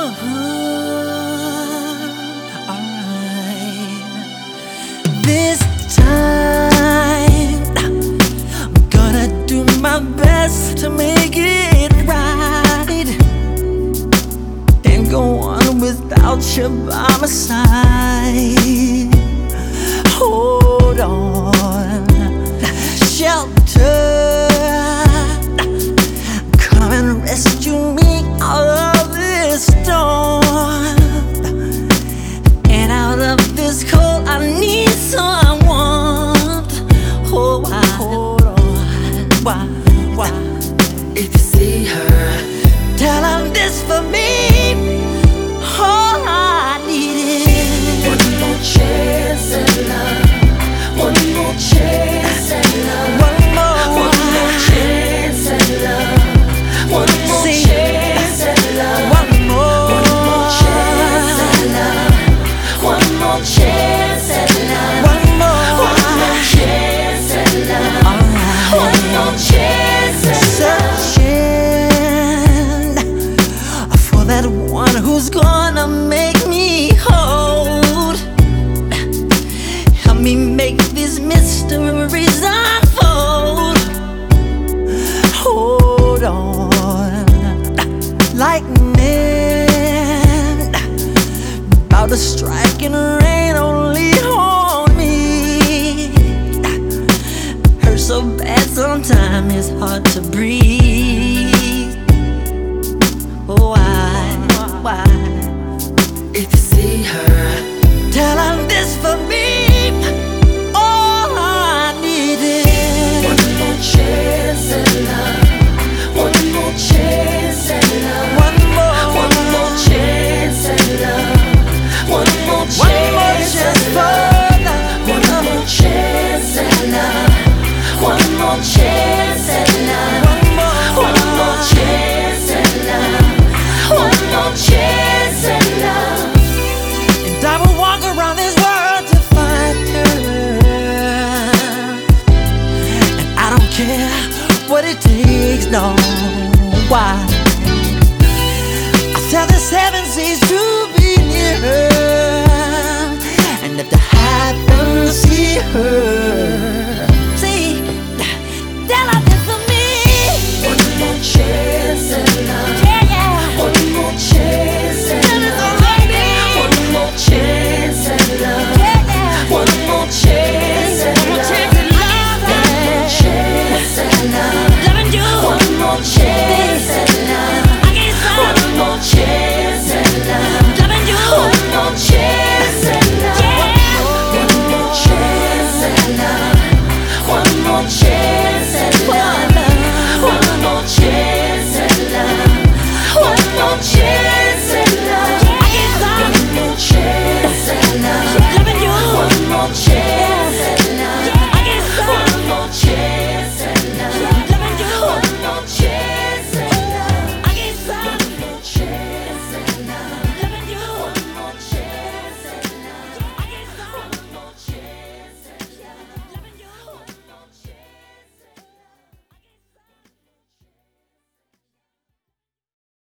alright. This time I'm gonna do my best to make it right and go on without you by my side. Hold on, shelter, come and rescue me out of this storm and out of this cold. I need someone. Oh, why? Hold on, why? If you see her, Tell her this for me. All I need is one more chance at love. One more chance at love. one more Chance at love. One more See, chance at love. one more Chance at love. One more chance at love. one more Chance at love. Alright. One more chance at love. Searching for that one who's gonna make me whole. Help me make these mysteries unfold. Hold on, lightning about to strike and rain only on me. Hurt so bad sometimes it's hard to breathe. Why? If you see her, Tell her this for me. All I need is one more chance at love. One more chance at love. one more chance at love. One more chance for love. One more chance at love. One more chance at love. One more chance at love. One more chance at love. And I will walk around this world to find her. And I don't care what it takes, no. Why? I tell the seven seas to be near her, and if the heavens see her,